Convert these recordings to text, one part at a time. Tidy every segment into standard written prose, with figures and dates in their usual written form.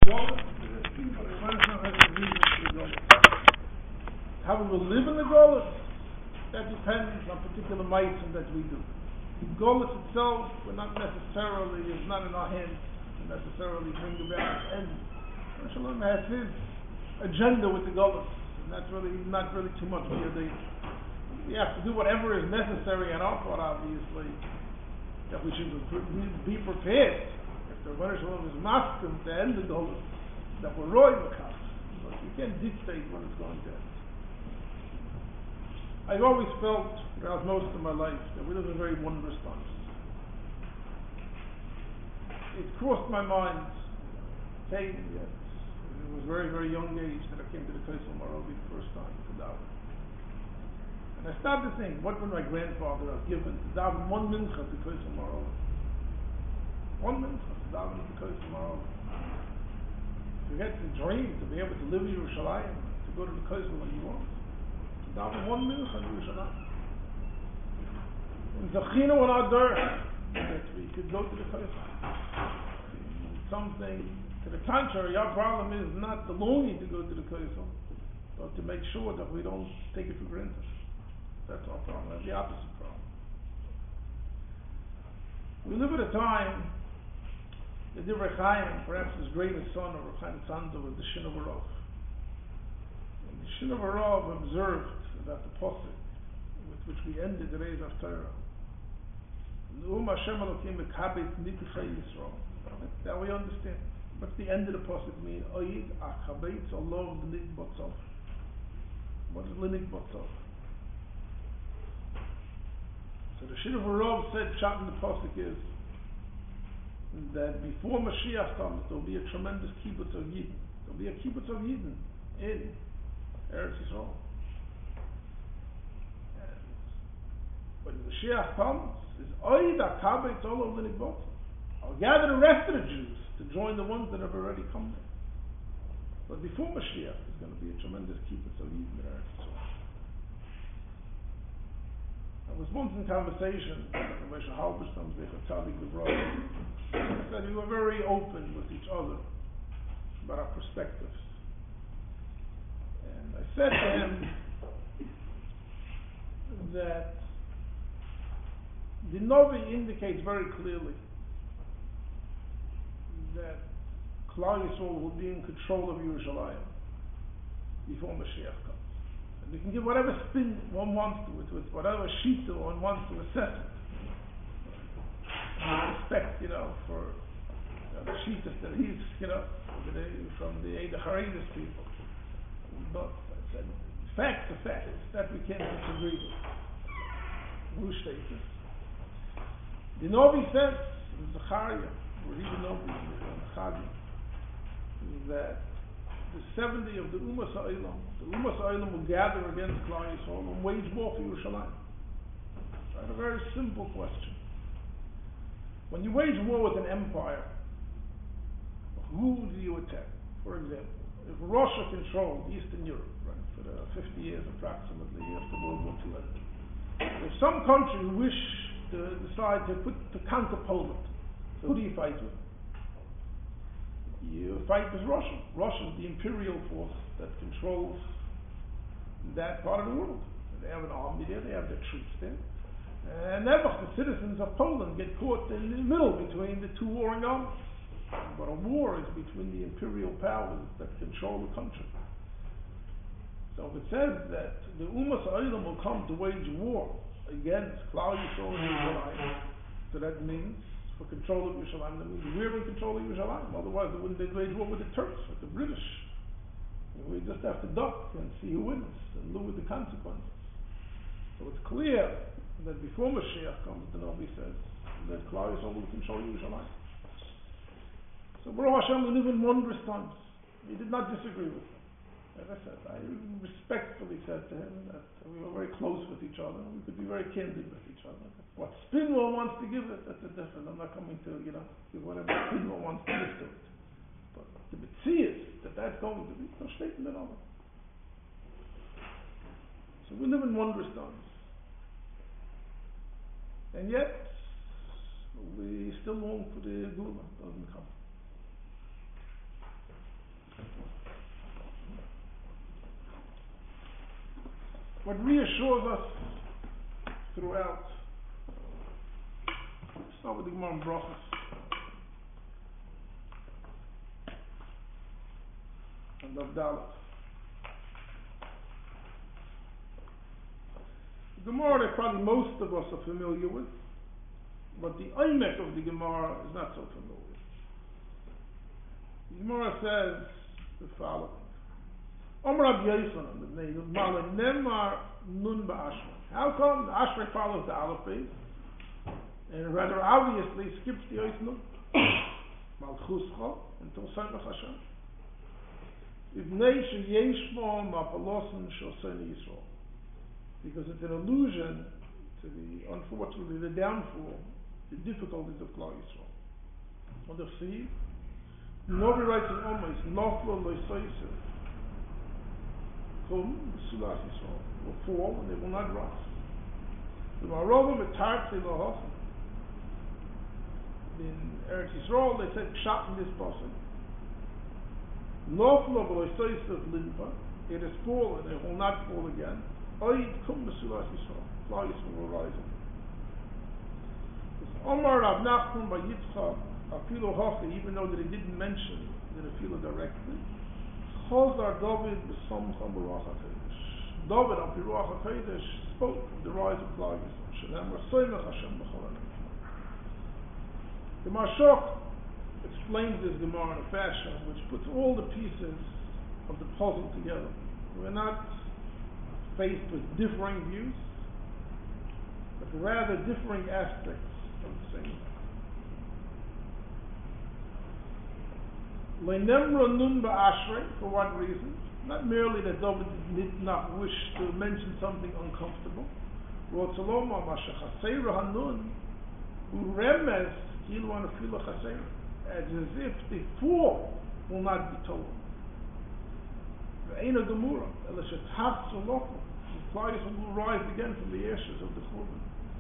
How we will live in the Golus, that depends on particular mitzvahs that we do. Golus itself, is not in our hands to necessarily bring about an end. Shalom has his agenda with the Golus, and that's not really too much biyadei. We have to do whatever is necessary on our part, obviously, that we should be prepared. If the Rebbeinu Shalom is masking to end the Golus, that we're roy makas. But you can't dictate when it's going to end. I've always felt, throughout most of my life, that we live in very wondrous times. It crossed my mind, it was very, very young age that I came to the Kosel Marovi the first time to daven. And I started to think, what would my grandfather have given to daven one mincha to Kosel Marovi? One mincha to daven to Kosel Marovi. To get the dream, to be able to live in Yerushalayim, to go to the Kosel when you want. Daven one mincha in Yerushalayim. And Zachino on our door that we could go to the Kosel. Something to the contrary, our problem is not the longing to go to the Kosel, but to make sure that we don't take it for granted. That's our problem. That's the opposite problem. We live at a time, the Divrei Chaim, perhaps his greatest son, or Chaim Tzanzer, was the Shin of Arav. And the Shin of Arav observed that the posuk with which we ended the Reis of Torah, L'um Hashem Elokim Mekabet Nitchei Yisrael. Now we understand. What's the end of the posuk mean? Oid Achabetz Olov L'Nik Botzov. What is L'Nik Botzov? So the Shin of Arav said, shot in the posuk is that before Mashiach comes, there will be a tremendous kibbutz of Yidden. There will be a kibbutz of Yidden in Eretz Yisrael. When Mashiach comes, is Oid HaKabetz Olov L'Nik Botzov. I'll gather the rest of the Jews to join the ones that have already come there. But before Mashiach, there's going to be a tremendous kibbutz of Yidden in Eretz Yisrael. I was once in conversation with Moshe Halberstam, Zecher Tzadik Levrov, that we were very open with each other about our perspectives. And I said to him that the Novi indicates very clearly that Klal Yisrael will be in control of Yerushalayim before Mashiach comes. And we can give whatever spin one wants to it, with whatever shita one wants to assess it. I respect, for the shitas that he's, from the Eida Haredis people. But I said, facts are facts, that we can't disagree with. Who states this? The Novi says, in Zechariah, or even Novi in Chagi, that the 70 of the Umas Ha'olam will gather against Klal Yisrael and wage war for Yerushalayim. I have a very simple question. When you wage war with an empire, who do you attack? For example, if Russia controlled Eastern Europe, right, for the 50 years approximately after World War II ended, if some country wished to decide to counter Poland, so who do you fight with? You fight with Russia. Russia is the imperial force that controls that part of the world. They have an army there, they have their troops there. And never the citizens of Poland get caught in the middle between the two warring armies. But a war is between the imperial powers that control the country. So if it says that the Umas Ha'olam will come to wage war against Klal Yisrael and Yerushalayim, so that means for control of Yerushalayim, that means we're in control of Yerushalayim. Otherwise, they wouldn't wage war with the Turks, with the British. We just have to duck and see who wins and live with the consequences. So it's clear that before Mashiach comes, the Navi says that Klal Yisrael will control Yerushalayim. So Baruch Hashem, we live in wondrous times. He did not disagree with him. As I said, I respectfully said to him that we were very close with each other. We could be very candid with each other. What spin one wants to give it, that's a different. I'm not coming to, give whatever spin one wants to give to it. But the Metzias, that's going to be no statement at all. So we live in wondrous times. And yet, we still long for the Gula. It doesn't come. what reassures us throughout. Let's start with the Gemara in Brachos. And of Dalet. The Gemara that probably most of us are familiar with, but the Eimek of the Gemara is not so familiar. The Gemara says the following. Omer Rabbi Yochanan, the name of Mala Nemar Nun Ba'ashrei. How come the Ashrei follows the Aleph base, and rather obviously skips the Ois Nun? Malchuscha until Samech Hashem. Ibnei sheyesh bo ma'apalosim shosei Yisrael. Because it's an allusion to the, unfortunately, the downfall, the difficulties of Klal Yisrael. On the sea, nobody writes in Omes, Noflo Loisoisev, Kum, Sulas Yisrael, will fall and they will not rise. The Marova Metartze Lohach, in Eretz Yisrael, they said, Pshat in this passage, Noflo Loisoisev Limba, it has fallen, it will not fall again. Oid kum b'sulas Yisrael. Klal Yisrael will rise up. Omar Rav Nachman by Yitzchak, Afilu Hochi, even though that he didn't mention the Afilu directly, Chazar David b'Samcha b'Ruach HaKodesh. David on Ruach HaKodesh spoke of the rise of Klal Yisrael. Shalem Rasoymech Hashem b'chol ha'nefesh. The Mashok explains this Gemara in a fashion which puts all the pieces of the puzzle together. We're not faced with differing views, but rather differing aspects of the same. Leinemra nun ba'ashrei, for what reason? Not merely that David did not wish to mention something uncomfortable. Rotzaloma mashachasera hanun uremes kilu anafila chasera, as if the fall will not be told. Ve'ena gemura elashetach sulokhu. Klal Yisrael will rise again from the ashes of the Churban.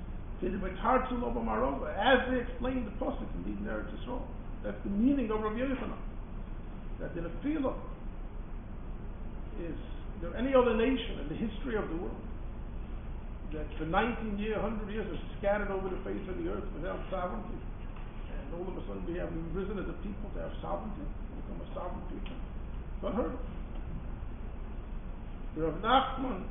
As they explained the pasuk in the Eretz Yisrael. That's the meaning of Rabbi Yochanan. That in a field is there any other nation in the history of the world that for 100 years are scattered over the face of the earth without sovereignty, and all of a sudden we have risen as a people to have sovereignty, to become a sovereign people? It's unheard of. Rav Nachman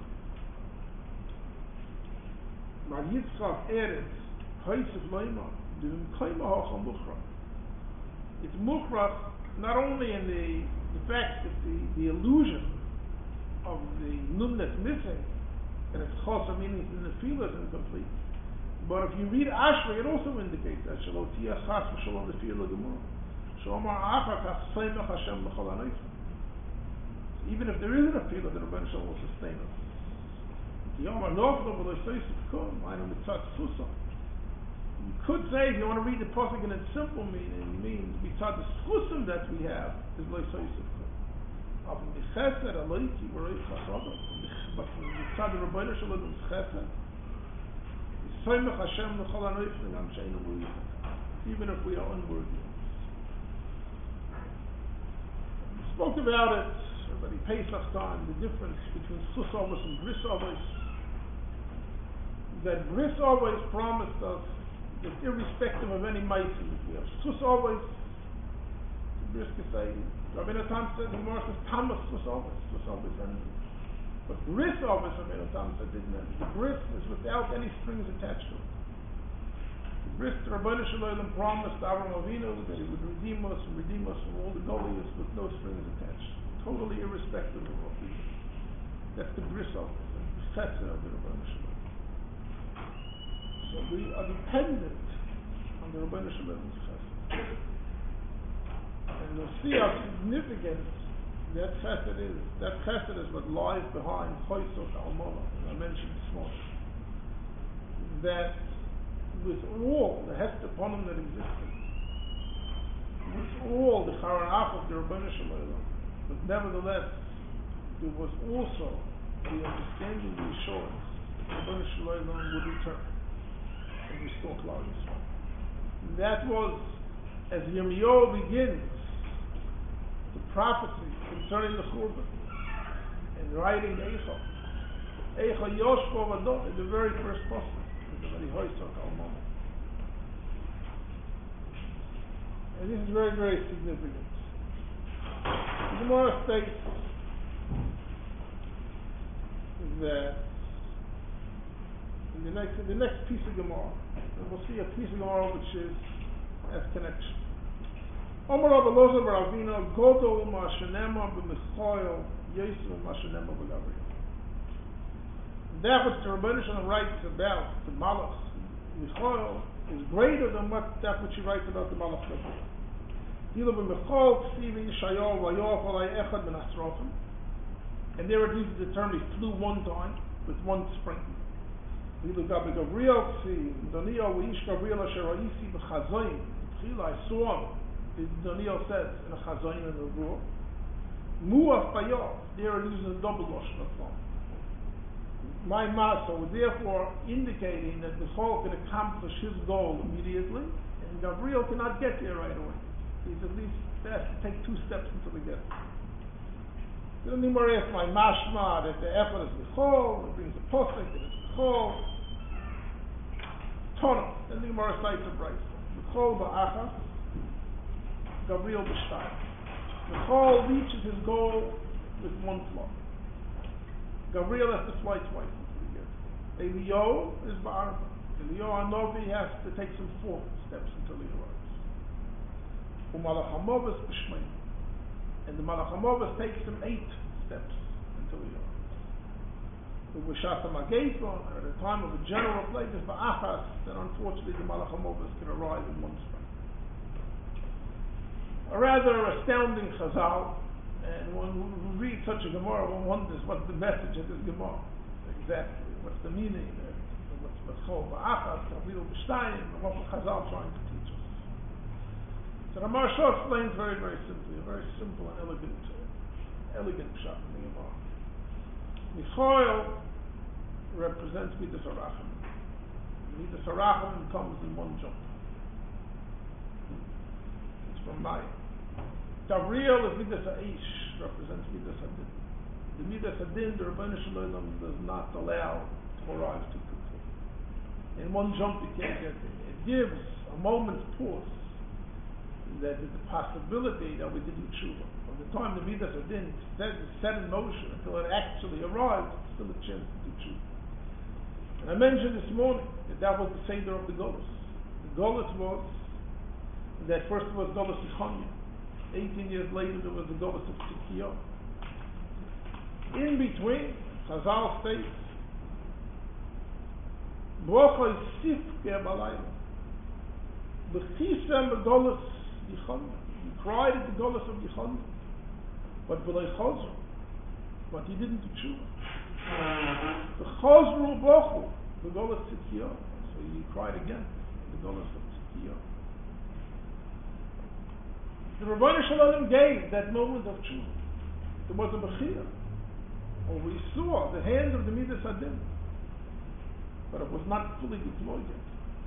Mar Yitzchak Eretz Haisef Leima Dum Kaima Hacham Mukhrach. It's Mukhrach not only in the fact that the illusion of the nun that's missing and its chosar meaning in the field is incomplete, but if you read Ashrei, it also indicates that Shalom Tiyah Chas V'Shalom the field of the Gemara Shomar Achar Kach Seimach Hashem B'Chol HaNeifim. Even if there isn't a field, the Rebbeinu Shalom will sustain us. You could say, if you want to read the pasuk in its simple meaning, it means mitzad the schusim that we have is lo yisayisif kum. But from mitzad the Rebbeinu Shalom is chesed, yisoymech Hashem l'chol ha'noifim am she'einu mu'izim, even if we are unworthy. We spoke about it but in Pesach time, the difference between Chus Avos and Bris Avos. That Bris Avos promised us that irrespective of any mitzvah that we have. Chus Avos, Bris Kesei, Rabbeinu Tam said, the Gemara says, Tamas Chus Avos ended. But Bris Avos, Rabbeinu Tam said, didn't end. The Bris is without any strings attached to it. The Bris, the Rebbeinu Shalom promised Avraham Avinu that he would redeem us from all the goliaths with no strings attached. Totally irrespective of what we do. That's the bris of it, the chesed of the Rebbeinu Shalom. So we are dependent on the Rebbeinu Shalom's chesed. And you'll see how significant that chesed is. That chesed is what lies behind Choisot Almana, I mentioned this morning. That with all the hesed upon him that existed, with all the charanach of the Rebbeinu Shalom, but nevertheless, there was also the understanding, the assurance that the Rebbeinu Shalom would return and restore Klal Yisrael. That was, as Yirmiyahu begins the prophecy concerning the Churban and writing the Eichel, Eicha Yoshvo Vadot, in the very first passage, in the very Hoysok Al-Mom. And this is very, very significant. The Gemara states that in the next piece of Gemara, we'll see a piece of Gemara which has connection. Omer Rabbi Loza bar Avina Godol Ma'ashenema b'Michoil Yisrael Ma'ashenema b'Gabriel. That which the Rebbeinu Shalom writes about the Malach Michoil is greater than that which he writes about the Malach Gabriel. Dilu b'Michoil Ksivi Yishayahu Vayof Alay Echad Ben Asrofim. And there it uses the term he flew one time with one spring. Dilu Gabi Gabriel Ksivi Doniyo V'ish Gabriel Asher Ha'isi B'Chazoyim. I saw him. Daniel says in a Chazayin and a Ruah, Muaf Bayov, there it uses a double Lashon of form. My Maso, therefore indicating that the Chol can accomplish his goal immediately, and Gabriel cannot get there right away. He's at least has to take 2 steps until he gets there. Then the Gemara asks my Mashma that the effort is the Chol, it brings the Posek, and it's the Chol. Tono, then the Gemara cites a Bryce. The Chol Ba'achas, Gabriel B'Shtayim. The Chol reaches his goal with one flight. Gabriel has to fly twice until he gets there. Eliyahu is Ba'arba. Eliyahu Hanovi has to take some 4 steps until he arrives. U'Malach HaMovos B'Shmein. And the Malach HaMovos takes him 8 steps until he arrives. U'B'Shas HaMageiton, at a time of a general plague, is Ba'achas, then unfortunately the Malach HaMovos can arrive in one spring. A rather astounding Chazal, and one who reads such a Gemara, one wonders what's the message of this Gemara exactly, what's the meaning, what's called Ba'achas, Gabriel B'Shtayim, and what the Chazal trying to teach us. So the Maharsha explains very, very simply, a very simple and elegant pshat in the Gemara. Michoil represents Midas Harachim. Midas Harachim comes in one jump. It's from Maya. Gabriel is Midas Ha'ish, represents Midas Hadin. The Midas Hadin, the Rebbeinu Shalom does not allow to arrive too quickly. In one jump you can't get there. It gives a moment's pause that there's the possibility that we did do tshuva. From the time the Midas Hadin set in motion until it actually arrives, it's still a chance to do tshuva. And I mentioned this morning that was the Seder of the Golus. The Golus was that first was Golus Yichanya. 18 years later there was the Golus of Tzidkiyahu. In between, Chazal states, Brocha Yisifke Balayla. B'chisem Golus Yichanya. He cried at the Golus of Yichanya. But B'lei Chazru. But he didn't do tshuva. The Chazru Brochu, the Golus Tzidkiyahu. So he cried again, the Golus of Tzidkiyahu. The Rebbeinu Shalom gave that moment of tshuva. There was a bechira. Or we saw the hand of the Midas Hadin. But it was not fully deployed yet.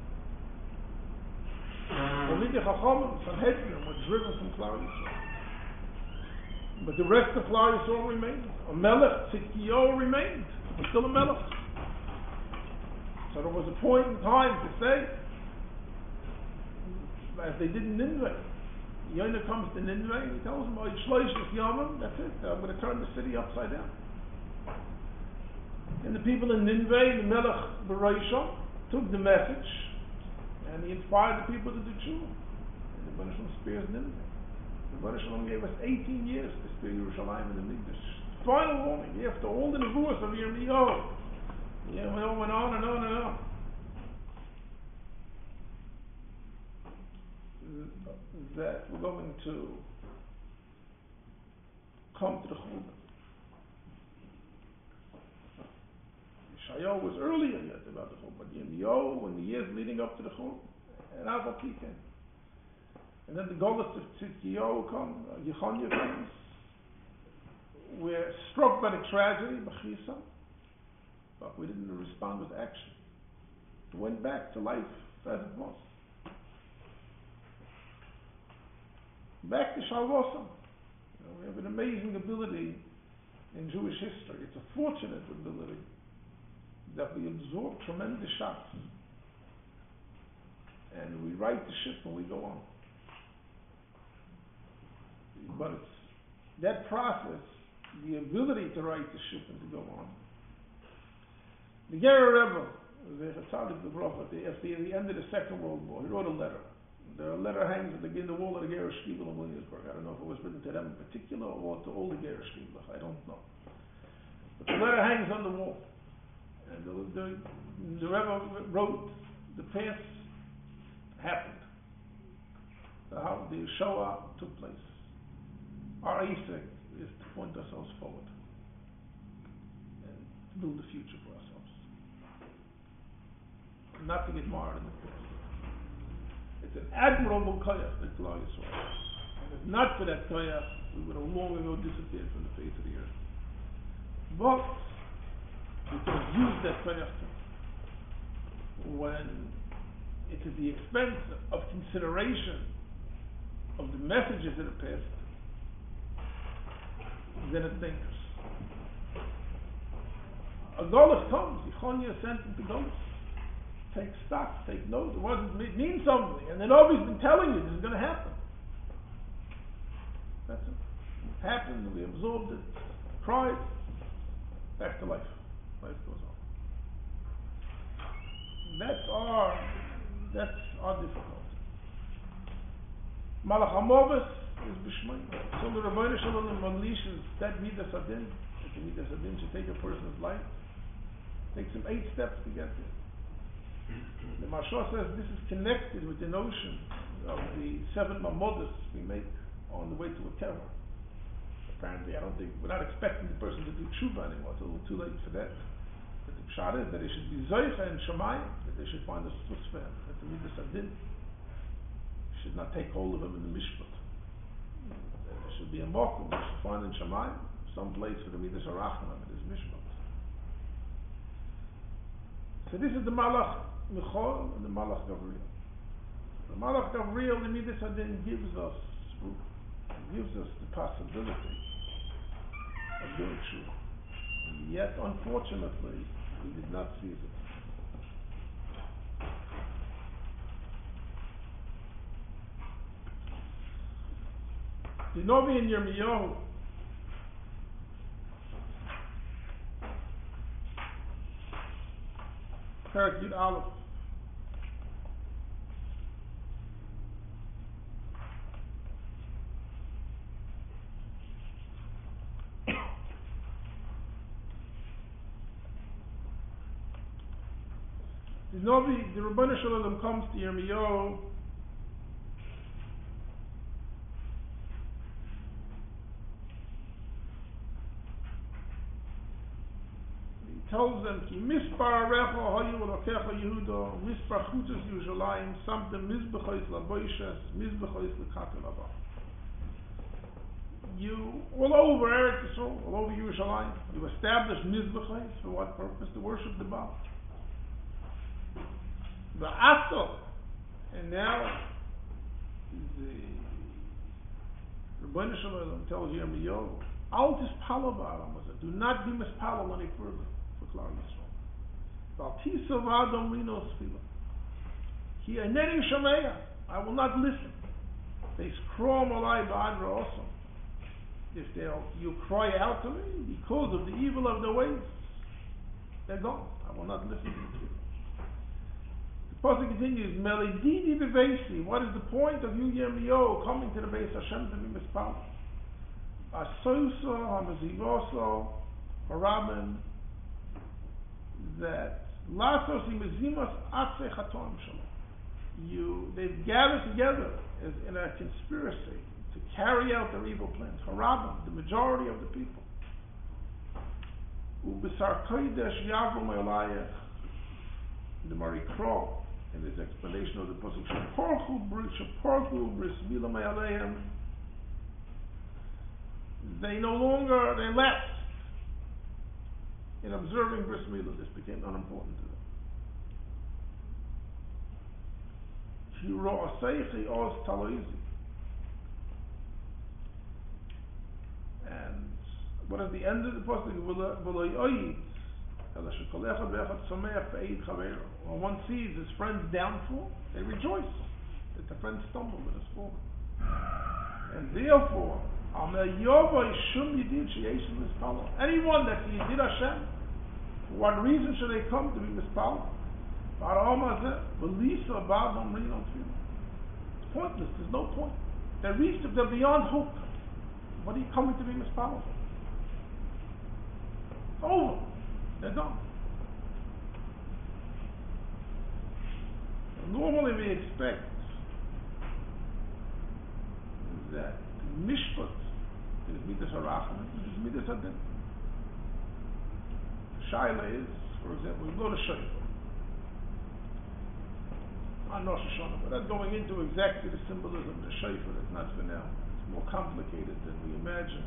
Talmidei Chachamim, Sanhedrin, were driven from Klal Yisrael. But the rest of Klal Yisrael remained. A Melech, Tzidkiyahu remained. It was still a Melech. So there was a point in time to say, as they did in Nineveh, Yonah comes to Nineveh and he tells him, that's it, I'm going to turn the city upside down. And the people in Nineveh, the Melech Bereishah, took the message and he inspired the people to do tshuva. And the Rebbeinu Shalom spares Nineveh. The Rebbeinu Shalom gave us 18 years to spare Yerushalayim and the Mikdash. Final warning, after all the nevuos of Yirmiyahu, Yirmiyahu went on and on and on. That we're going to come to the Churban. Yeshayahu was earlier yet about the Churban, but Yirmiyahu in the years leading up to the Churban, and Avot came. And then the Golus of Tzidkiyahu comes, Yichanya comes. We're struck by the tragedy, B'chisa, but we didn't respond with action. We went back to life as it was. Back to Shalvosam. We have an amazing ability in Jewish history. It's a fortunate ability that we absorb tremendous shocks. And we right the ship and we go on. But it's that process, the ability to right the ship and to go on. The Gerer Rebbe, the Tzaddik the Bracha, after the end of the Second World War, he wrote a letter. The letter hangs in the wall of the Gerer Shkivel in Williamsburg. I don't know if it was written to them in particular or to all the Gerer Shkivel. I don't know. But the letter hangs on the wall. And the Rebbe wrote, the past happened. How the Shoah took place. Our Isaac is to point ourselves forward and to build a future for ourselves. And not to get marred in the past. It's an admirable koyach that Klal Yisrael. And if not for that koyach, we would have long ago disappeared from the face of the earth. But we can use that koyach when it's at the expense of consideration of the messages of the past, then it's dangerous. A Golus comes, Yechonia sent him to Golus. Take stock, take note. It means something, and then nobody's been telling you this is going to happen. That's it. It happened, we absorbed it, cried, back to life. Life goes on. That's our difficulty. Malach HaMoves is B'Shmai. So the Rebbeinu Shalom unleashes that Midas Adin. That the Midas Adin should take a person's life. Takes him 8 steps to get there. The Mashal says this is connected with the notion of the 7 Mamodas we make on the way to a kever. Apparently, we're not expecting the person to do tshuva anymore. It's a little too late for that. But the pshat is that they should be zoicha and shamayim, that they should find a tzvah, that the midas adin should not take hold of him in the mishpat. There should be a mokum. They should find in shamayim some place for the midas arachman in his mishpat. So this is the malach Michal and the malach Gavriel. The malach Gavriel, the midas adin, gives us the possibility of doing tshuva. And yet, unfortunately, we did not seize it. The Novi in Yirmiyahu Perak Yud Aleph. The Rebbeinu Shalom comes to Yirmiyahu he tells them Ki mispar arecha hayu elokecha Yehuda mispar chutzes Yerushalayim samtem mizbechois laboishes mizbechois lekatel haba. You all over Eretz Yisrael, all over Yerushalayim, you established mizbechois for what purpose? To worship the Baal. The Asel, and now the Rebbeinu Shalom tells Yirmiyahu, Al tispalo ba'alam, do not be mispalo any further for Klal Yisrael. Val tisav adam lino sfila. Ki eneni shameya, I will not listen. They scroll malai ba'adra also. If you cry out to me because of the evil of their ways, they're gone. I will not listen to you. The pasuk continues, Melididi bevesi. What is the point of you, Yirmiyahu, coming to the Beis Hashem to be mispal? Asoso, hamazivoso, harabim, that lasos imezimas atse chatom shalom. They've gathered together as in a conspiracy to carry out their evil plans. Harabim, the majority of the people. Ubisar kodesh yavrum elayech. The Marikro, in his explanation of the pasuk, Shaporchu bris milam aleim. They left in observing bris milah. This became unimportant to them. Shiro aseichi os taloizi. And what at the end of the pasuk, v'lo yoyid When one sees his friend's downfall, they rejoice that the friend stumbled and has fallen. And therefore, anyone that's Yedid Hashem, for what reason should they come to be mispal? It's pointless, there's no point. They're reached, they're beyond hope. What are you coming to be mispal for? It's over. They're done. Normally we expect that mishpat is midas harachamim, which is midas hadin. Shaila is, for example, we blow the shofar on Rosh Hashanah. We're not going into exactly the symbolism of the shofar. It's not for now. It's more complicated than we imagine.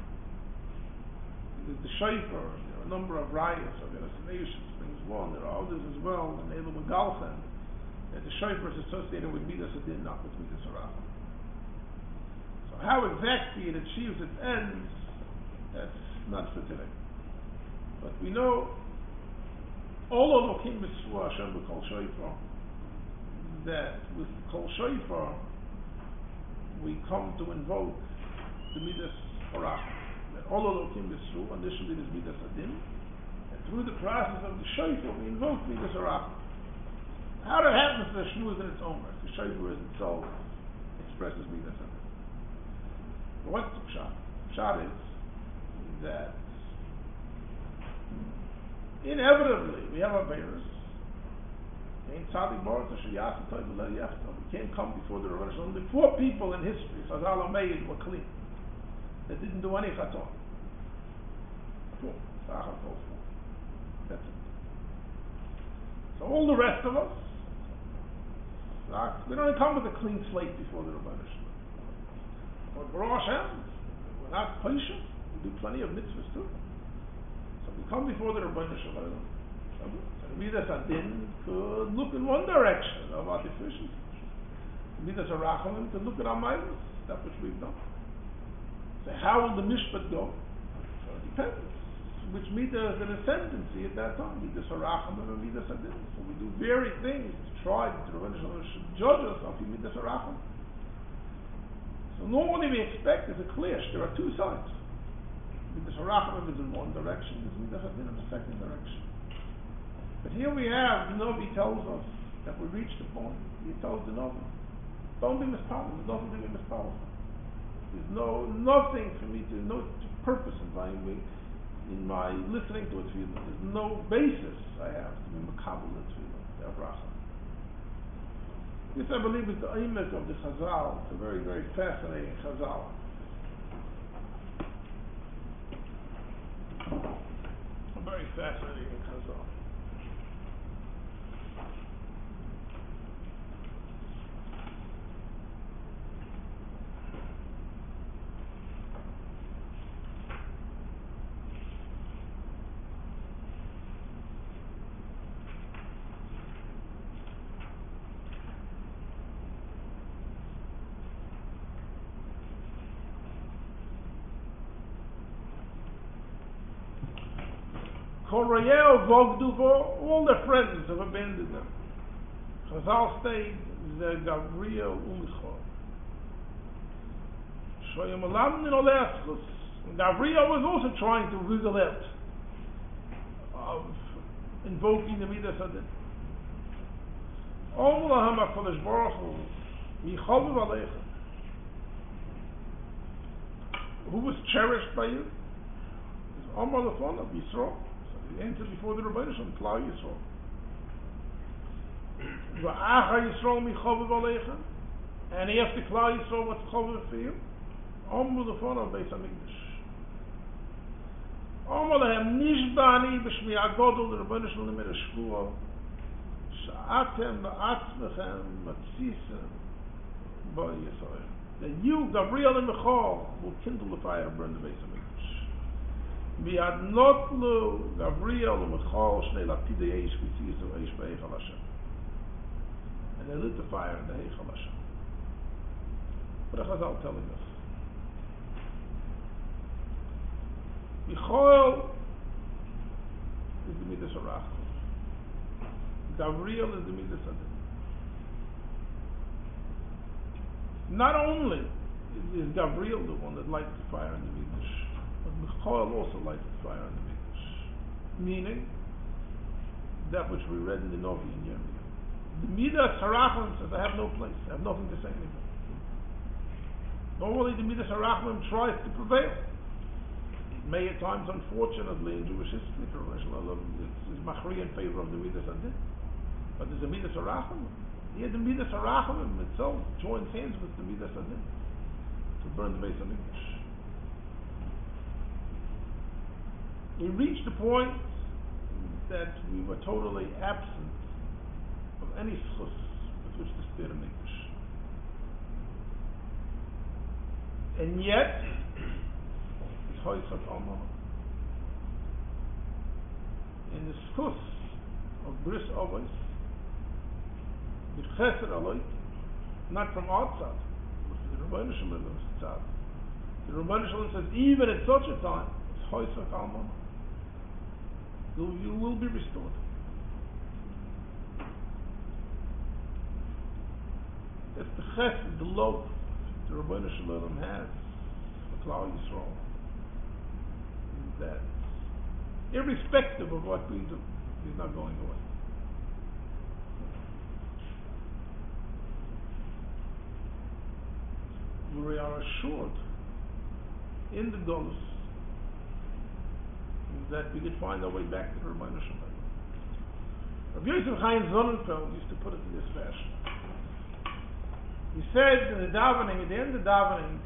The shofar, there are a number of rayas of nations, brings one. There are others as well, and Eilu Megalchen, that the shofar is associated with midas hadin, not with midas harachamim. How exactly it achieves its ends, that's not for today. But we know, all Elokim B'Svu Hashem B'Kol Shofar, that with Kol Shofar, we come to invoke the Midas Harachamim. That all Elokim B'Svu, initially there's Midas Hadin, and through the process of the Shofar, we invoke Midas Harachamim. How that happens to the Shmuz in its own right. The Shofar is itself expresses Midas Hadin. What's the pshat? Pshat is that inevitably we have a virus. We can't come before the Rebbe Shalom. The four people in history, Chazal Meir, were clean. They didn't do any chaton. Four. That's it. So all the rest of us, we don't come with a clean slate before the Rebbe Shalom. But Baruch Hashem, we're not patient. We do plenty of mitzvahs too. So we come before the Rebbeinu Shalom. So Midas Hadin could look in one direction of our deficiencies. Midas Harachamim could look at our miles, that which we've done. So how will the mishpat go? So it depends. Which midah is an ascendancy at that time? Midas Harachamim and Midas Hadin. So we do varied things to try that the Rebbeinu Shalom should judge us on Midas Harachamim. So normally we expect there's a clash. There are two sides. Midas Harachamim is in one direction, there's Midas Hadin in the second direction. But here we have, the Novi tells us that we reached the point. He tells the Novi, don't be mispowerful. There's nothing to be mispowerful. There's nothing for me to, no purpose in my listening to a tefillah. There's no basis I have to be makabel in tefillah. They have racham. This, I believe, is the emes of the Chazal. It's a very, very fascinating Chazal. A very fascinating Chazal. All their friends have abandoned them. Chazal stayed the Gabriel Umichol. Shoyim Alam Ninoleaschus. Gabriel was also trying to wriggle out of invoking the Midas Hadin. Omulahem HaKadosh Baruch Hu Yicholu Aleichem. Who was cherished by you? Omar Lefon of Yisrael. He entered before the Rebbeinu Shalom, Klal Yisrael. V'acha Yisrael michovev aleichem, and after Klal Yisrael, what's chovev for you? Omu lefonav Beis Hamikdash. Omu lehem nishbani b'shmi agodol the Rebbeinu Shalom made a shvuah sha'atem ba'atzmechem matzisem bo Yisrael. That you, Gabriel and Michal, will kindle the fire and burn the Beis Hamikdash. Miad notlu Gabriel and Michal shnei lapidei eish v'tzizu eish b'eichal Hashem. And they lit the fire in the Heichal Hashem. What is Chazal telling us? Michal is the Midas Midas Harachman. Gavriel is the Midas Adin. Not only is Gavriel the one that lights the fire in the Mikdash, but Michael also lights the fire in the Mikdash. Meaning, that which we read in the Novi in Yirmiyah. The Midas Harachman says, I have no place, I have nothing to say anymore. Normally the Midas Harachman tries to prevail. It may at times, unfortunately, in Jewish history, it's Machri in favor of the Midas Adin. But there's a Midas Harachman. Here the Midas Harachman itself joins hands with the Midas Adin to burn the Beis HaMikdash. We reached the point that we were totally absent of any schus with which to steer the Mikdash. And yet, it's Hoysach Alma. In the schus of Bris Avos, the Chesed Aloy, not from our side, but from the Rebbeinu Shalom's side. The Rebbeinu Shalom says, even at such a time, it's Hoysach Alma. You will be restored. That's the chesed, the love the Rebbeinu Shalom has for Klal Yisrael. That irrespective of what we do, he's not going away. We are assured in the Golus that we could find our way back to the Rebbeinu Shalom. Rabbi Yosef Chaim Sonnenfeld used to put it in this fashion. He said in the davening, at the end of the davening,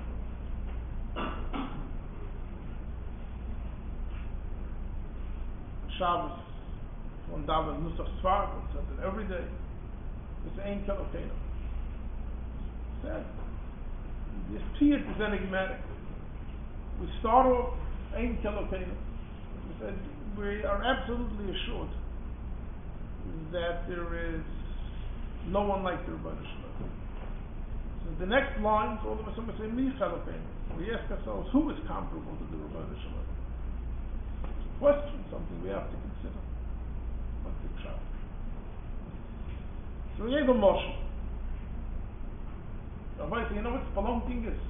Shabbos, one daven Nusach Sfar, said that every day it's Ein Kelokeinu. He said, this piyut is enigmatic. We start off Ein Kelokeinu. He said, we are absolutely assured that there is no one like the Rebbeinu Shalom. So the next line, all of a sudden we say, Mi Chalokeinu. We ask ourselves, who is comparable to the Rebbeinu Shalom? It's a question, something we have to consider. What the try. So we gave a motion. Rabbi, you know what spelunking is?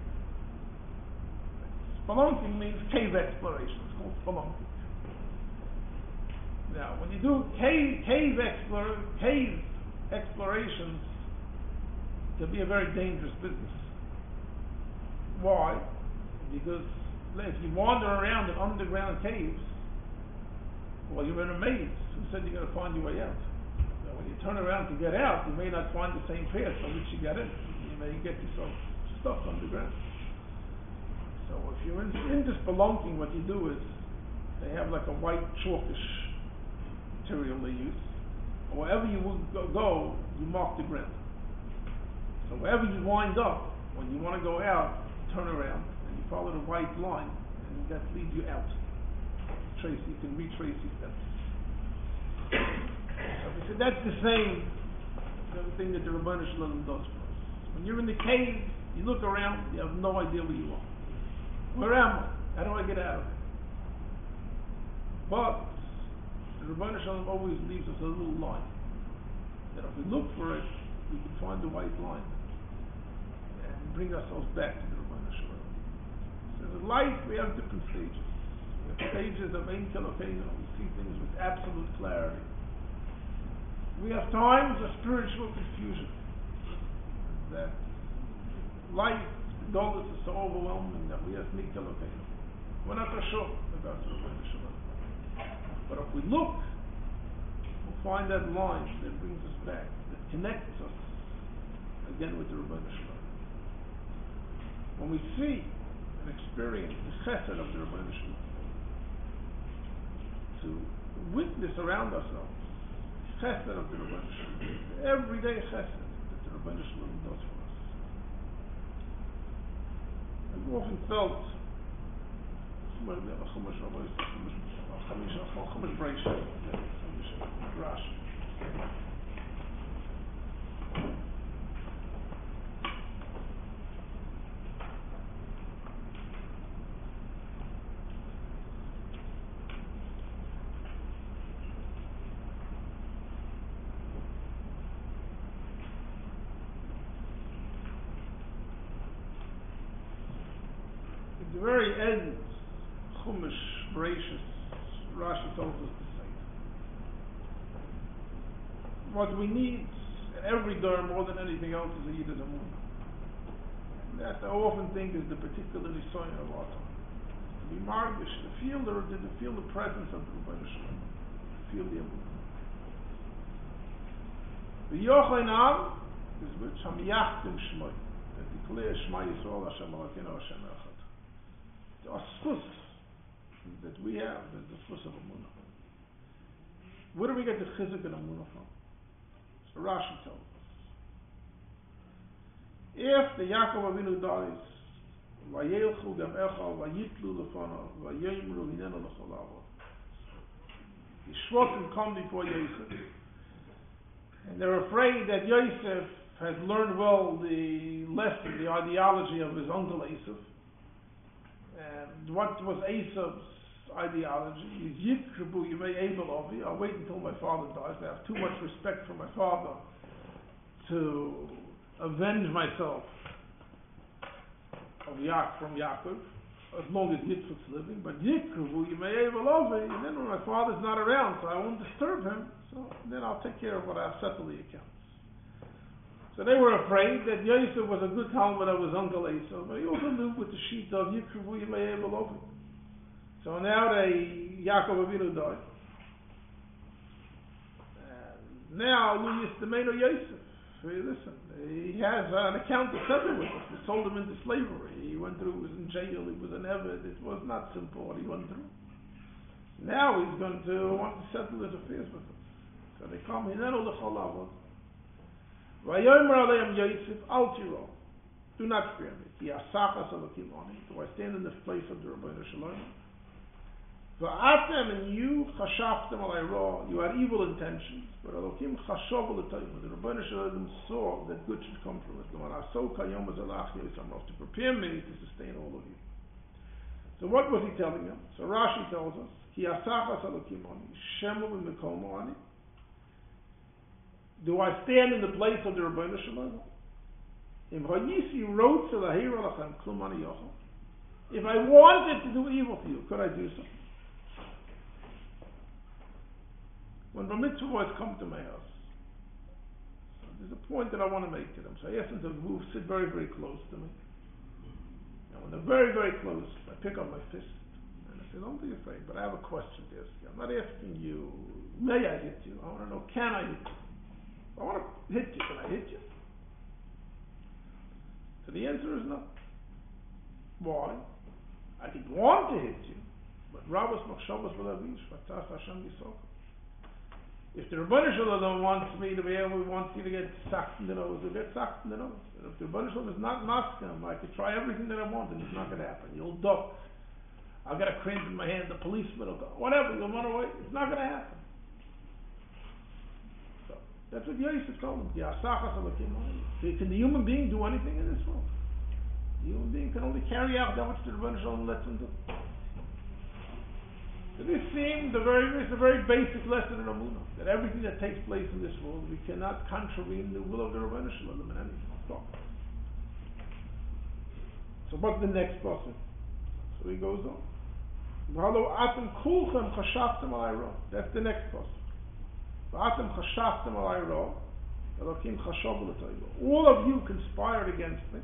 Spelunking means cave exploration. It's called spelunking. Now, when you do cave explorations, it can be a very dangerous business. Why? Because if you wander around in underground caves, well, you're in a maze. Who said you're going to find your way out? Now, when you turn around to get out, you may not find the same path on which you got in. You may get yourself stuck underground. So if you're into spelunking, what you do is they have like a white chalkish material they use. Wherever you will go, you mark the ground. So wherever you wind up, when you want to go out, turn around and you follow the white line, and that leads you out. You can retrace your steps. So that's the same thing that the Rebbeinu Shalom does for us. When you're in the cave, you look around, you have no idea where you are. Where am I? How do I get out of it? But the Rebbeinu Shalom always leaves us a little line. That if we look for it, we can find the white line and bring ourselves back to the Rebbeinu Shalom. So in life, we have different stages. We have stages of Ein Kelokeinu. We see things with absolute clarity. We have times of spiritual confusion. That life, the goal is so overwhelming that we have Ein Kelokeinu. We're not so sure about the Rebbeinu Shalom. But if we look, we'll find that line that brings us back, that connects us again with the Rebbeinu Shalom. When we see and experience the chesed of the Rebbeinu Shalom, to witness around ourselves the chesed of the Rebbeinu Shalom, the everyday chesed that the Rebbeinu Shalom does for us. I've often felt Chumash Breishis, Rashi. the very end, Chumash, Bereshis, Rashi tells us to say what we need in every door more than anything else is a Yiddish Amunah. And that I often think is the particular sign of our time. To be margish, to feel the presence of the Rebbeinu Shalom, to feel the Amunah. The Yochain Av is which Hamiyachtim Shmoi, that declares Shema Yisrael Hashem Elokeinu Hashem Echad. The Aschus that we have is the Aschus of Amunah. Where do we get the Chizuk and Amunah from? So Rashi tells us. If the Yaakov Avinu dies, Vayelchu Gam Echal, Vayitlu Lefanav, Vayemru Hinenu L'chol Avot. The Shvatim come before Yosef, and they're afraid that Yosef has learned well the lesson, the ideology of his uncle Esav. And what was Esav's ideology? Is Yikrubu Yimei Abel Avi. I'll wait until my father dies. I have too much respect for my father to avenge myself from Yaakov, as long as Yitzchak's living. But Yikrubu Yimei Abel Avi, and then when my father's not around, so I won't disturb him. So then I'll take care of what I've settled the accounts. So they were afraid that Yosef was a good Talmud of his uncle Esau, but he also lived with the sheet of Yikruvu Yimei Abel Avi. So now Yaakov Avinu died. And now Lu Yistamenu Yosef. Listen, he has an account to settle with us. We sold him into slavery. He went through, he was in jail, he was an Eved. It was not simple what he went through. Now he's going to want to settle his affairs with us. So they come, Hinenu L'chol Avot. Vayomer Aleim Yosef, Al Tiro. Do not fear me. Ki asachas Elokim Ani. Do I stand in the place of the Rebbeinu Shalom? Va'atem, and you chashaftem alai ra. You had evil intentions, but Elokim chashav l'tayim. The Rebbeinu Shalom saw that good should come from it. So kayom azalach Yosef, to prepare me to sustain all of you. So what was he telling them? So Rashi tells us, Ki asachas Elokim Ani, shemu v'mekomo Ani. Do I stand in the place of the Rebbeinu Shalom? If I wanted to do evil to you, could I do so? When the mitzvah boys come to my house, so there's a point that I want to make to them. So I ask them to move, sit very, very close to me. And when they're very, very close, I pick up my fist. And I say, don't be afraid, but I have a question to ask you. I'm not asking you, may I hit you? I want to know, can I hit you? I want to hit you. Can I hit you? So the answer is no. Why? I did want to hit you, but Rabbos Machshavos V'Lavish Vatach Hashem Yisrael. If the Rebbeinu Shalom wants me to be able, wants you to get sacked in the nose, you'll get sacked in the nose. And if the Rebbeinu Shalom is not masking, I could try everything that I want, and it's not going to happen. You'll duck. I'll get a cramp in my hand. The policeman will go. Whatever. You'll run away. It's not going to happen. That's what Yosef told him. Can the human being do anything in this world? The human being can only carry out that which the Rebbeinu Shalom lets him do. So this seems a very basic lesson in Amunah, that everything that takes place in this world, we cannot contravene the will of the Rebbeinu Shalom in anything. Stop. So what's the next lesson? So he goes on. That's the next lesson. All of you conspired against me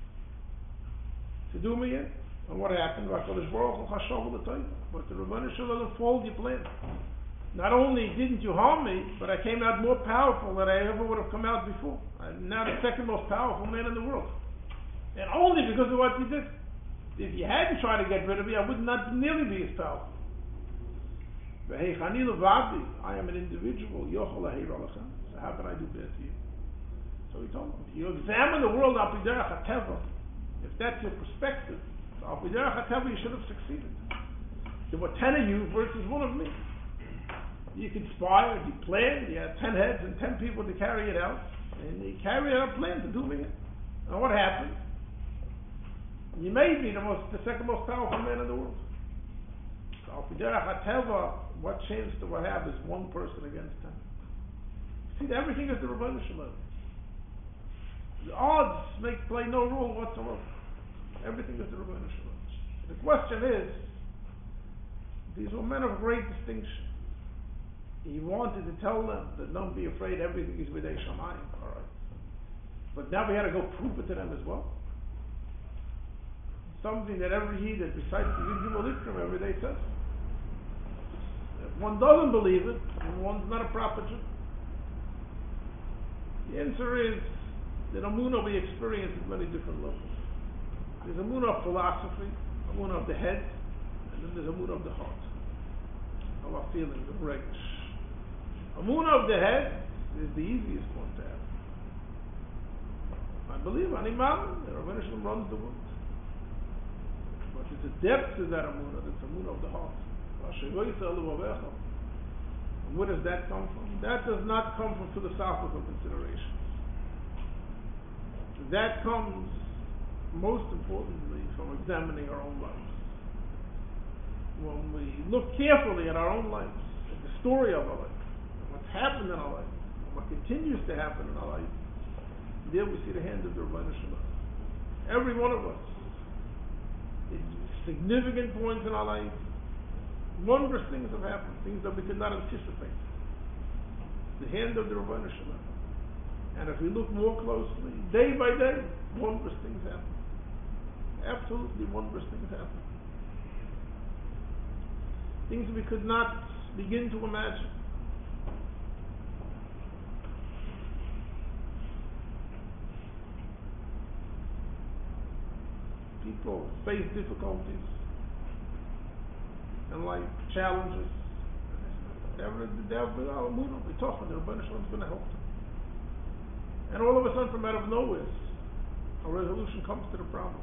to do me in. And what happened? But the Rebbeinu Shalom foiled your plan. Not only didn't you harm me, but I came out more powerful than I ever would have come out before. I'm now the second most powerful man in the world. And only because of what you did. If you hadn't tried to get rid of me, I would not nearly be as powerful. I am an individual. So how can I do bad to you? So he told him, if you examine the world if that's your perspective, you should have succeeded. There were 10 of you versus 1 of me. You conspired, you planned, you had 10 heads and 10 people to carry it out, and you carried out a plan to do me in. And what happened? You made me the second most powerful man in the world. What chance do I have is 1 person against 10? See, everything is the Rebbeinu Shalom. The odds play no role whatsoever. Everything is the Rebbeinu Shalom. question is, these were men of great distinction. He wanted to tell them that don't be afraid, everything is B'dei Shamayim. All right. But now we had to go prove it to them as well. Something that every Yid that recites the Yidgim Alikrim every day says. If one doesn't believe it, one's not a proper Jew. The answer is that Amunah we experience at many different levels. There's Amunah of philosophy, Amunah of the head, and then there's Amunah of the heart. Of our feelings, of regish. Amunah of the head is the easiest one to have. I believe Animam, the Rabbeinu Shalom runs the world. But it's a depth to that Amunah, that's Amunah of the heart. And where does that come from? That does not come from philosophical considerations. That comes, most importantly, from examining our own lives. When we look carefully at our own lives, at the story of our life, and what's happened in our life, and what continues to happen in our life, there we see the hand of the Rabbeinu Shalom. Every one of us, at significant points in our life, wondrous things have happened, things that we could not anticipate. The hand of the Rabbeinu Shalom. And if we look more closely, day by day, wondrous things happen. Absolutely wondrous things happen. Things we could not begin to imagine. People face difficulties in life, challenges. We're talking, the Rebbeinu Shalom is going to help them. And all of a sudden, from out of nowhere, a resolution comes to the problem.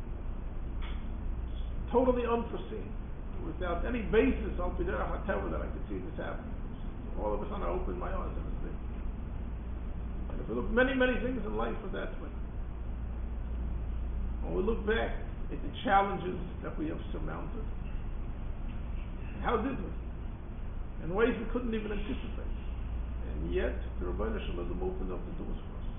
It's totally unforeseen, without any basis. I'll be there, I'll tell you that I could see this happen. All of a sudden, I opened my eyes and it's there. And if we look many, many things in life are that way. When we look back at the challenges that we have surmounted, how did we? In ways we couldn't even anticipate. And yet, the Rebbeinu Shalom opened up the doors for us.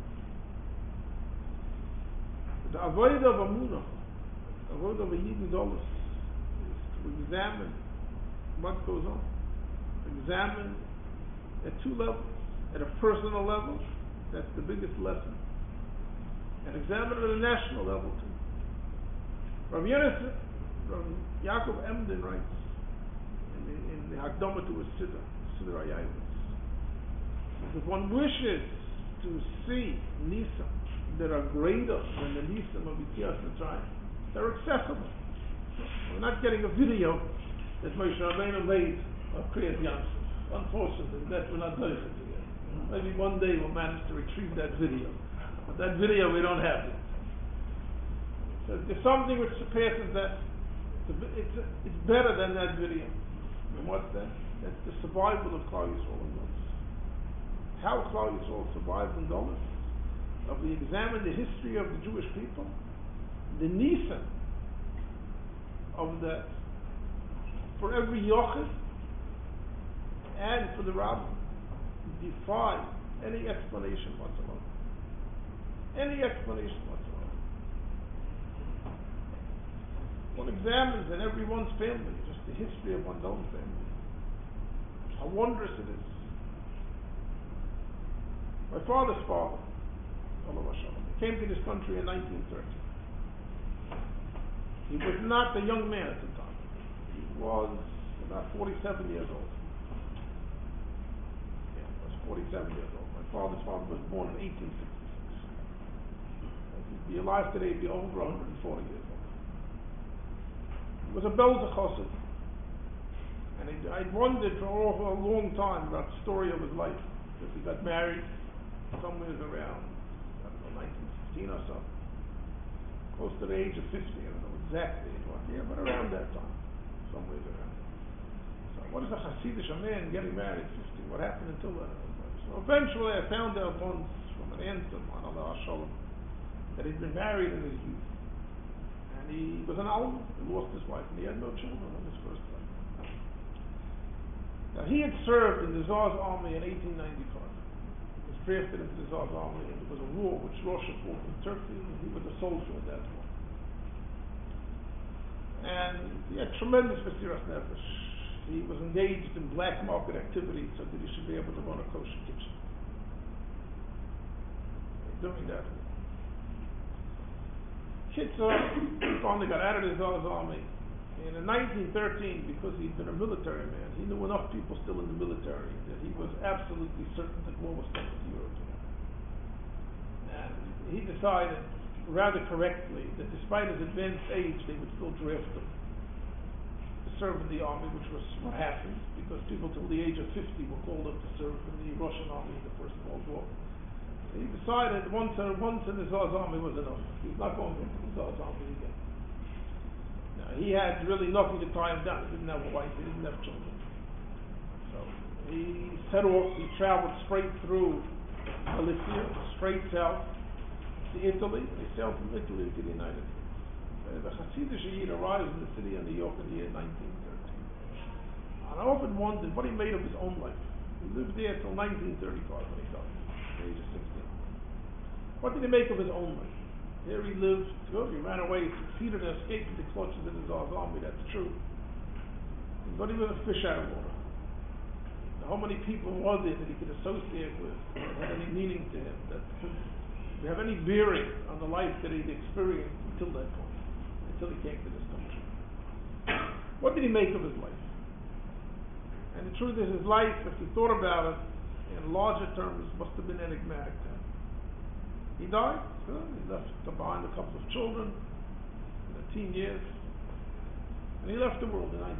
The avodah of Amunah, the avodah of a Yidin Dolus, is to examine what goes on. Examine at two levels. At a personal level, that's the biggest lesson. And examine it at a national level too. Rav Yonason, Rav Yaakov Emden writes in the Hakdama to his Siddur HaYaivos, if one wishes to see Nisim that are greater than the Nisim of Yetzias Mitzrayim, they're accessible. We're not getting a video that Moshe Rabbeinu made of Kriyas Yamsuf. Unfortunately, that we're not doing it yet. Maybe one day we'll manage to retrieve that video. But that video we don't have it. So there's something which surpasses that. It's better than that video. And what's that? That's the survival of Klal Yisrael and Golus. How Klal Yisrael survived in Golus. If we examine the history of the Jewish people, the Nisan of that, for every Yochid and for the Rabbin, defy any explanation whatsoever. Any explanation whatsoever. One examines in everyone's family, just the history of one's own family. How wondrous it is. My father's father, came to this country in 1930. He was not a young man at the time. He was about 47 years old. Yeah, he was 47 years old. My father's father was born in 1866. If he'd be alive today, he'd be over 140 years old. He was a Belzer Chassid. And I'd wondered for a long time about the story of his life. Because he got married somewhere around, I don't know, 1915 or so. Close to the age of 50. I don't know exactly what year, but around that time. Somewhere around. So what is a Hasidish man getting married at 50? What happened until then? So eventually I found out once from an aunt of mine, Allah Shalom, that he'd been married in his youth. And he was an Alma. He lost his wife and he had no children in his first wife. Now he had served in the Tsar's army in 1895. He was drafted into the Tsar's army, and there was a war which Russia fought in Turkey, and he was a soldier in that war. and he had tremendous mesiras nefesh. He was engaged in black market activities so that he should be able to run a kosher kitchen. Doing that. Kitzur finally got out of the Tsar's army. And in 1913, because he'd been a military man, he knew enough people still in the military that he was absolutely certain that war was coming to Europe. And he decided, rather correctly, that despite his advanced age, they would still draft him to serve in the army, which was what happened, because people till the age of 50 were called up to serve in the Russian army in the First World War. So he decided once in the Tsar's army was enough. He's not going into the Tsar's army again. Now, he had really nothing to tie him down. He didn't have a wife, he didn't have children. So he set off, he traveled straight through Galicia, straight south to Italy. They sailed from Italy to the United States. The Hasidic Yid arrived in the city of New York in the year 1913. And I often wondered what he made of his own life. He lived there till 1935 when he died, at the age of 16. What did he make of his own life? Here he lived, good, he ran away, succeeded in escaping the clutches of the Tsar's army, that's true. But he was a fish out of water. Now, how many people were there that he could associate with, that had any meaning to him, that could have any bearing on the life that he'd experienced until that point, until he came to this country? What did he make of his life? And the truth is, his life, if he thought about it in larger terms, must have been enigmatic to him. He died. He left behind a couple of children in the teen years, and he left the world in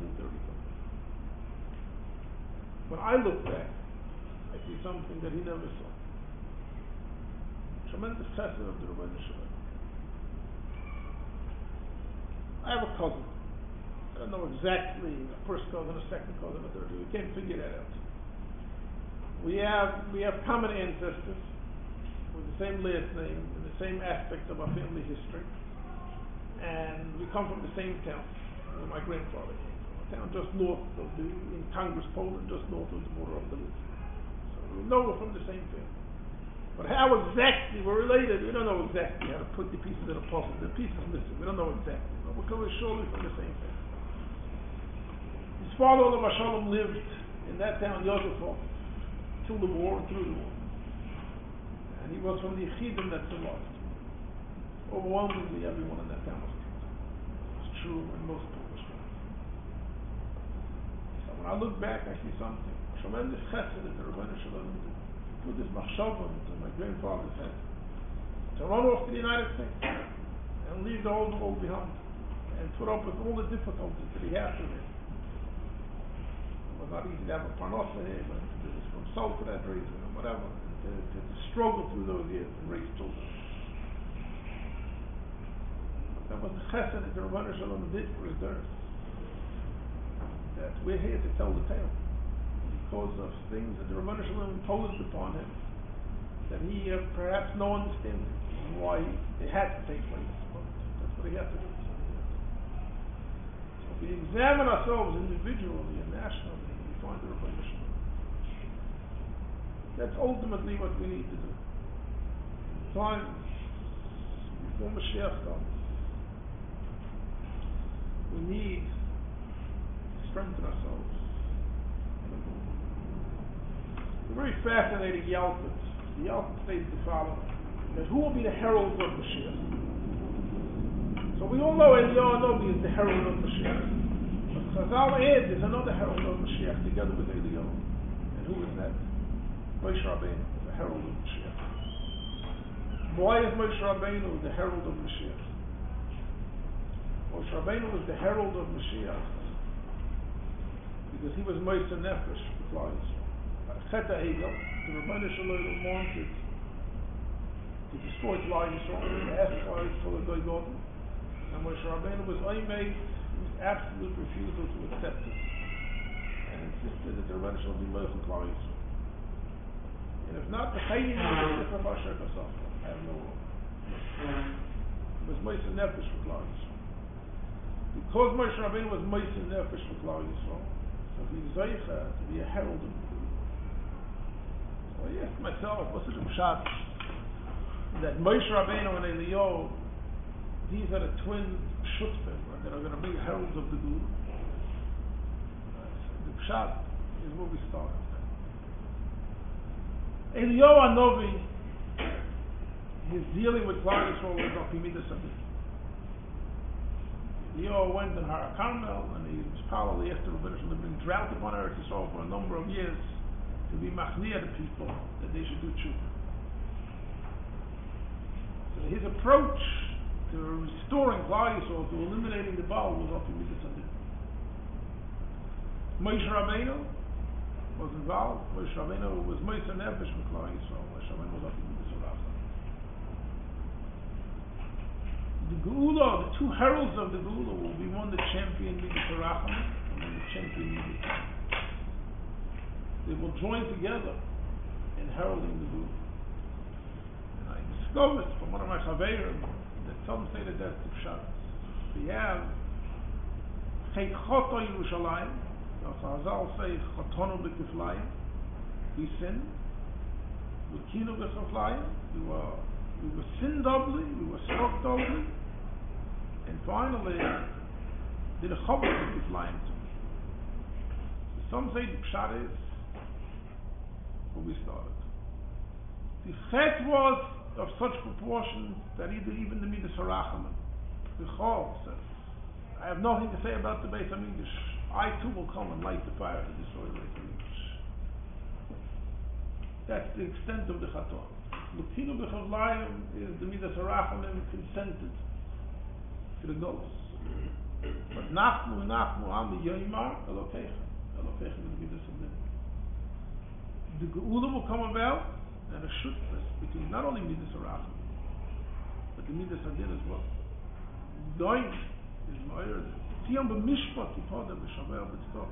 1935. When I look back, I see something that he never saw. Tremendous chesed of the Rebbeinu Shalom. I have a cousin. I don't know exactly a first cousin, a second cousin, a third. We can't figure that out. We have common ancestors with the same last name and the same aspects of our family history, and we come from the same town where my grandfather came from, a town just north of in Congress, Poland, just north of the border of the Lithuania. So we know we're from the same family. But how exactly we're related, we don't know exactly how to put the pieces of the puzzle. The pieces missing, we don't know exactly. But we're coming surely from the same family. His father, Olav Shalom, lived in that town, Yosefov, till the war and through the war. And he was from the Yechidim that survived. Overwhelmingly, everyone in that town was killed. It's true in most Polish towns. So when I look back, I see something tremendous chesed that the Rebbeinu Shalom put this machshavah into my grandfather's head to run off to the United States and leave the old world behind and put up with all the difficulties that he had to live. It was not easy to have a parnasa here, but it was from salt to that reason, or whatever. To struggle through those years and raise children. That was the chesed that the Rebbeinu Shalom did for his dearth. That we're here to tell the tale because of things that the Rebbeinu Shalom imposed upon him that he perhaps no understanding why it had to take place, but that's what he had to do. So if we examine ourselves individually and nationally, we find the Rebbeinu Shalom. That's ultimately what we need to do. Time before Mashiach comes, we need to strengthen ourselves. It's a very fascinating Yalkut. The Yalkut states the following: that who will be the herald of Mashiach? So we all know Eliyahu Hanavi is the herald of Mashiach. But Chazal add there's another herald of Mashiach together with Eliyahu. And who is that? Moshe Rabbeinu, the herald of Mashiach. Why is Moshe Rabbeinu the herald of Mashiach? Moshe Rabbeinu was the herald of Mashiach because he was Moshe Nefesh for Klal Yisrael. Chet HaEgel, the Rebbeinu Shalom wanted to destroy Klal Yisrael, to ask Klal Yisrael to go Gordon, and Moshe Rabbeinu was made his absolute refusal to accept it, and insisted that the Rebbeinu Shalom be Moshe Klal Yisrael. And if not, the Chayim is the Basher Kasaf. I have no law. It was Moshe Nefesh for Klal Yisrael. Because Moshe Rabbeinu was Moshe Nefesh for Klal Yisrael, so he's Zeicha to be a herald of the group. So I asked myself, what's the pshat that Moshe Rabbeinu and Eliyahu, these are the twin Shutfim, or that are going to be heralds of the Gula. The Pshat is what we started. Eliyahu Hanavi is dealing with Klal Yisrael with Midas Hadin. Eliyahu went in Har Carmel and he was powerful. He asked the Rebbeinu to bring drought upon Eretz Yisrael for a number of years to be machniah the people that they should do tshuva. So his approach to restoring Klal Yisrael, to eliminating the Baal, was Midas Hadin. Moshe Rabbeinu was involved. Moshe Rabbeinu was Moshe Nefesh with Klal Yisrael. Moshe Rabbeinu was Midas Hadin. The Geula, the two heralds of the Geula, will be one that champion Midas Harachim and one that champion Midas. They will join together in heralding the Geula. And I discovered from one of my Chaverim that some say that that's the Pshat. We have Cheikhota Yerushalayim, as Hazal say Chotonu B'Kiflayim. We sinned. L'kinu B'Kiflayim. We were sinned doubly. We were struck doubly. And finally, did a Chabad B'Kiflayim to me. Some say the Pshat is where we started. The Chet was of such proportions that even the Midas Harachim, the Chol says, I have nothing to say about the Beis HaMikdash. I too will come and light the fire to destroy the Beis HaMikdash. That's the extent of the Chaton. L'kinu b'chavlayim is the Midas Harachim consented to the Golos. But Nachmu Ami Yoimar Elokeichem is Midas Hadin. The Geula will come about, and a shutness between not only Midas Harachim, but the Midas Hadin as well. Doin is Ma'ir. Tiyam b'mishpat yipodah b'shaveh b'tztok.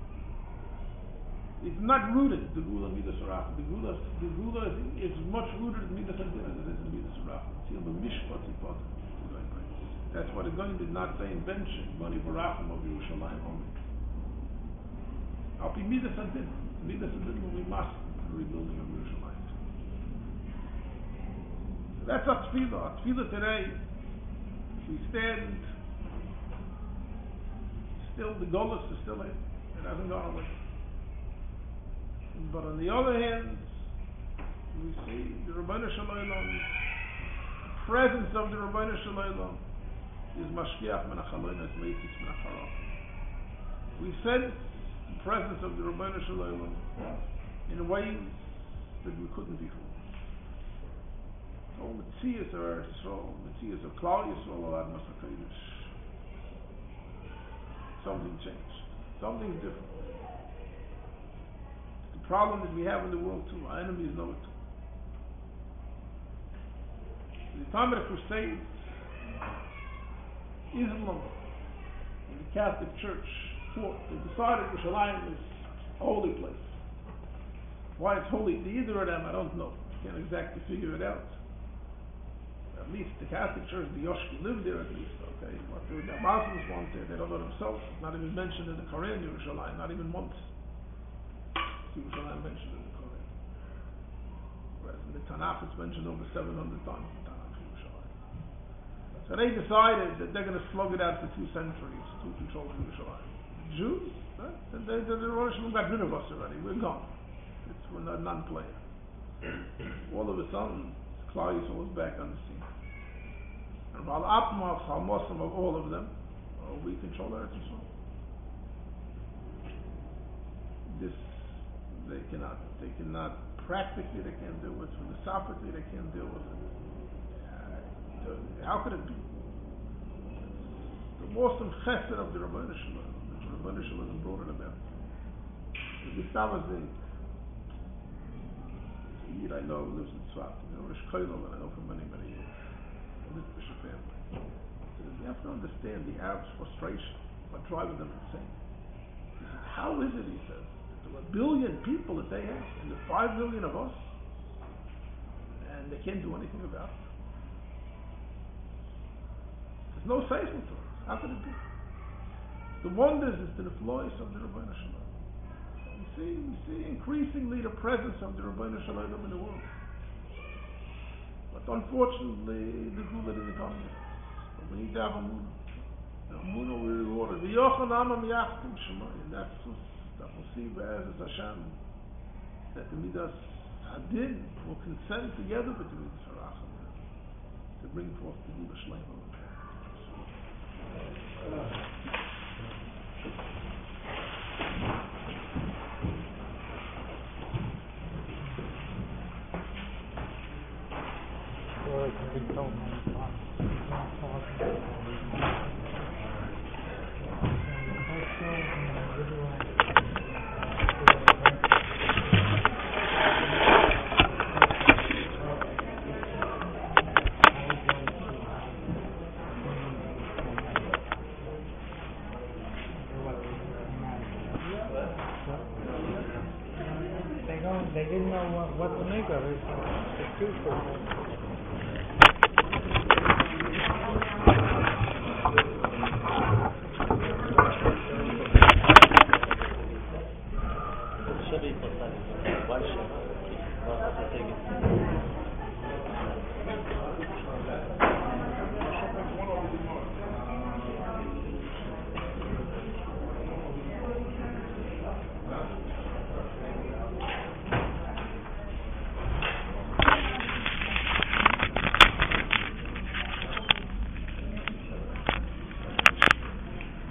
It's not rooted, the Geula Midas Harachim. The Geula is much rooted in Midas Hadin as it is in Midas Harachim. Tiyam b'mishpat yipodah. That's why the Goin did not say invention, Bani Barachim of Yerushalayim only. Al pi Midas Hadin. Midas Hadin will be master in the rebuilding of Yerushalayim. That's our tefillah. Our tefillah today, we stand still, the Golus is still in. It hasn't gone away. But on the other hand, we see the Rebbeinu Shalom, the presence of the Rebbeinu Shalom is Mashkiach min HaChalonos Meitis min HaCharach. We sense the presence of the Rebbeinu Shalom in ways that we couldn't before. All the Metzias of Eretz Yisrael, Metzias of Klal Yisrael, Al Admas HaKodesh. Something changed. Something's different. It's the problem that we have in the world too. Our enemies know it too. At the time of the Crusades, Islam and the Catholic Church fought. They decided Yerushalayim is a holy place. Why it's holy to either of them, I don't know. Can't exactly figure it out. At least the Catholic Church, the Yoshki lived there at least, okay? What the Muslims want there, they don't know themselves. It's not even mentioned in the Quran, Yerushalayim, not even once. Yerushalayim mentioned in the Quran. Whereas in the Tanakh it's mentioned over 700 times in the Tanakh, Yerushalayim. So they decided that they're going to slug it out for 2 centuries to control Yerushalayim. The Jews, right? The Rosh Hashanah got rid of us already, we're gone. We're not non-player. All of a sudden, Klal Yisrael was back on the scene. And Baal Atma, Chalmosim of all of them, we control Eretz Yisrael. This, they cannot, practically they can't deal with it, philosophically they can't deal with it. How could it be? The awesome chesed of the Rebbeinu Shalom, the Rebbeinu Shalom brought it about. The Gustavo Zink, I know lives in Tzfat, Rish Koilo, and I know for many, many years. This Bishop family. So you have to understand the Arabs' frustration, what driving them insane. He says, how is it, he says, that there are 1 billion people that they have, and there's 5 million of us, and they can't do anything about it? There's no saving to us. How could it be? The wonders is to the flois of the Rebbeinu Shalom. We see increasingly the presence of the Rebbeinu Shalom in the world. But unfortunately, the Geula didn't come yet. But we need to have a Emunah. The Chumuna will be rewarded. The Yochanam Yachtim Shemayim. That's that we'll see Be'ezus Hashem, that the Midas Hadin will consent together with the Midas Harachim to bring forth the Midas Shleimah. They didn't know what to make of it. It's too